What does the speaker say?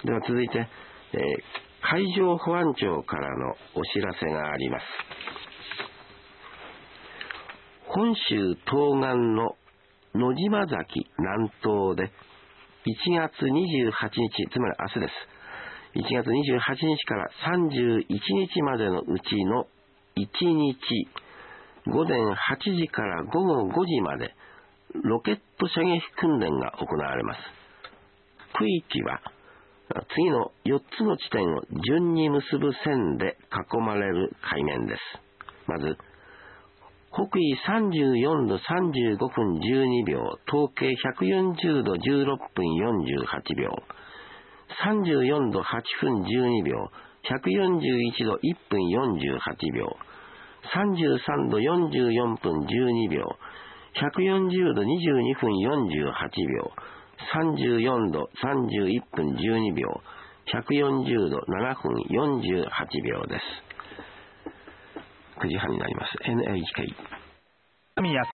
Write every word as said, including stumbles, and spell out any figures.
では続いて、えー、海上保安庁からのお知らせがあります。本州東岸の野島崎南東でいちがつにじゅうはちにち、つまり明日です。いちがつにじゅうはちにちからさんじゅういちにちまでのうちのいちにち、ごぜんはちじからごごごじまでロケット射撃訓練が行われます。区域は次のよっつの地点を順に結ぶ線で囲まれる海面です。まず、北緯さんじゅうよんどさんじゅうごふんじゅうにびょう、東経ひゃくよんじゅうどじゅうろっぷんよんじゅうはちびょう、さんじゅうよんどはちふんじゅうにびょう、ひゃくよんじゅういちどいっぷんよんじゅうはちびょう、さんじゅうさんどよんじゅうよんぷんじゅうにびょう、ひゃくよんじゅうどにじゅうにふんよんじゅうはちびょう、さんじゅうよんどさんじゅういっぷんじゅうにびょう、ひゃくよんじゅうどななふんよんじゅうはちびょうです。くじはんになります。エヌエイチケー